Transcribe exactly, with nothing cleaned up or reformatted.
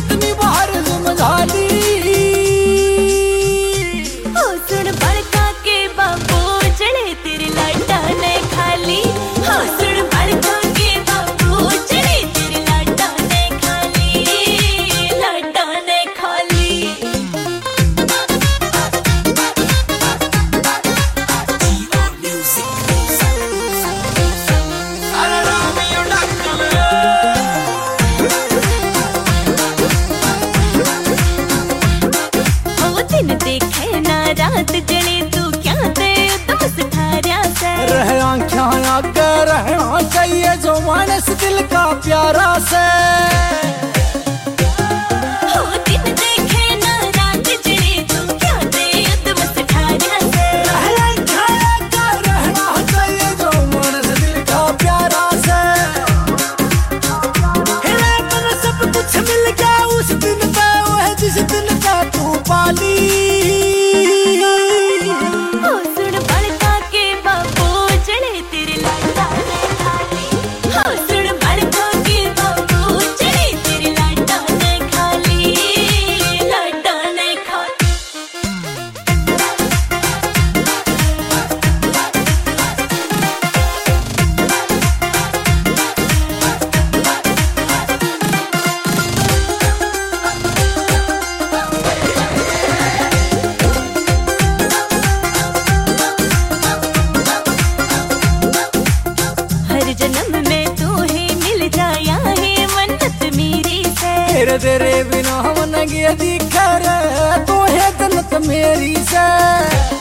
कितनी बार समझा ली। हो सुन बड़का के बाबू चढ़े तेरे लाटा ने खाली। हो सुन बड़का के बाबू चढ़े तेरे लाटा ने खाली, लाटा ने खाली। दिन देखे ना रात जले तू क्या दे दोस्त थारा से। रह आँखें आगे रहना चाहिए जो मानस दिल का प्यारा से। हो दिन देखे ना रात जले तू क्या दे दोस्त थारा से। रह आँखें आगे रहना चाहिए जो मानस दिल का प्यारा से। हिले मन सब कुछ मिल गया उस दिन पे, वह जिस दिन पे तू पाली। जन्म में तू ही मिल जाया है मन्नत मेरी से। तेरे तेरे बिना मन गया दिखा रे, तू है जन्नत मेरी से।